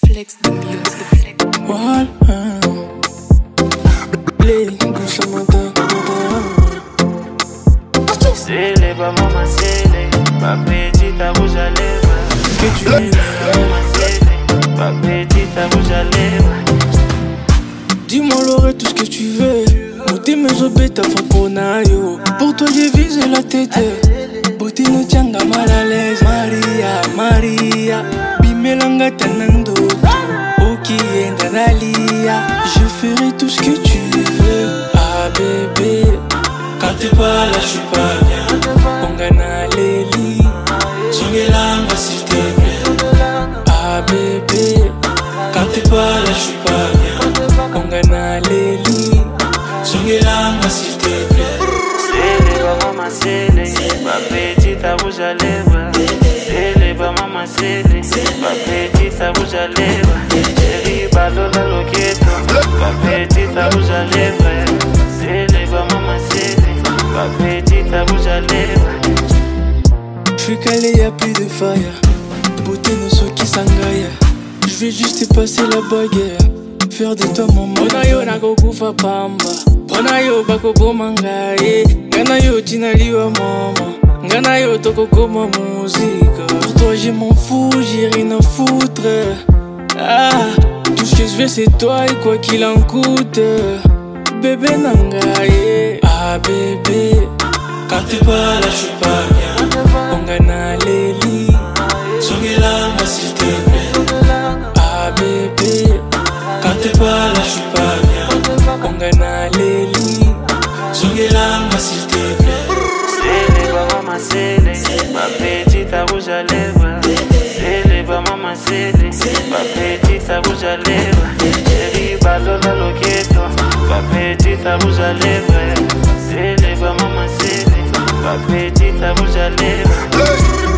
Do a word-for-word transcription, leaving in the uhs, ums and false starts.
Flex the music. Voilà. Les douces matin. C'est les pas maman, c'est les pas petite à rouge à lèvres. Que tu es Maman, c'est les pas petite à rouge à lèvres. Dis-moi l'oreille tout ce que tu veux. Beauté mes obéta faponayo. Pour toi j'ai visé la tête. Beauté no tianga mal à l'aise. Maria, Maria. Bimelanga tanando. Ok, Ndanalia. Je ferai tout ce que tu veux. Ah bébé. Quand t'es pas là, je suis pas bien. Ongana Leli. Songelanga s'il te plaît. Ah bébé. Quand t'es pas là, je suis pas bien. Ongana Leli. Songelanga s'il te plaît. C'est les pas maman, c'est les pas petite à rouge à lèvres. C'est les pas maman, c'est les pas petite à rouge à lèvres. Chérie, ballon dans le ghetto. Pas petite à rouge à lèvres. C'est les pas maman, c'est les pas petite à rouge à lèvres. J'suis calé, y'a plus de fire. Beauté no soki sangaya. J'vais juste te passer la baguette. Faire de toi mon mari. Bona yo nako kufa pamba. Bona yo bako bomanga eh. Ngana yo tinaliwa mama. Ngana yo toko koma musique. Pour toi je m'en fous, j'ai rien à foutre. Ah, tout ce que je veux c'est toi et quoi qu'il en coûte. Bébé nanga eh. Ah bébé. Quand t'es pas là j'suis pas bien. Ongana Leli. Songelanga s'il te plaît. Ah bébé. Quand t'es pas là j'suis pas bien. Ongana Leli. Songelanga s'il te plaît. C'est les pas maman, c'est les pas petite à rouge à lèvres. C'est les pas maman, c'est les pas petite à rouge à lèvres. Chérie, ballon dans le ghetto. Pas petite à rouge à lèvres. C'est les pas maman, c'est les pas petite à rouge à lèvres.